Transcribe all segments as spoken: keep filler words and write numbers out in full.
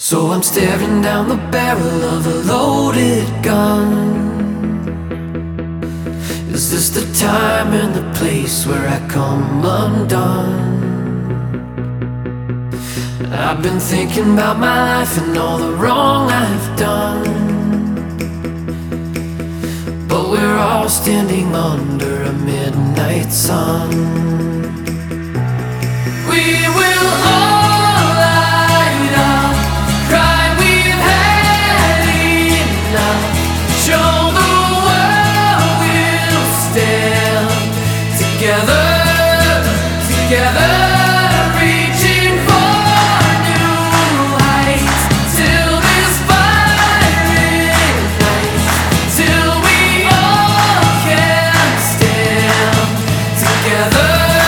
So I'm staring down the barrel of a loaded gun. Is this the time and the place where I come undone? I've been thinking about my life and all the wrong I've done, but we're all standing under a midnight sun. We will all light up, cry we've had enough, show the world we'll stand together, together, reaching for new heights, till this fire ignites, till we all can stand together.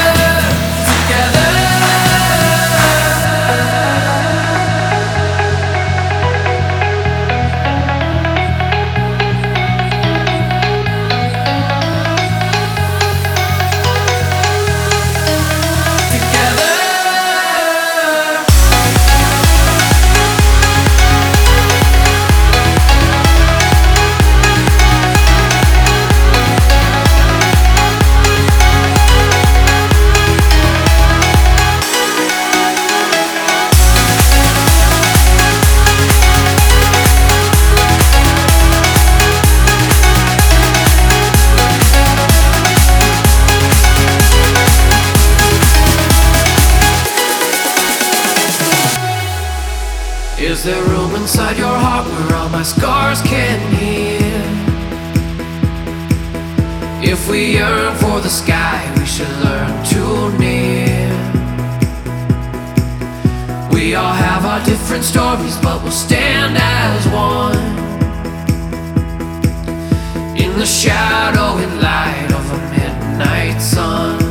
Is there room inside your heart where all my scars can heal? If we yearn for the sky, we should learn to kneel. We all have our different stories, but we'll stand as one in the shadow and light of a midnight sun.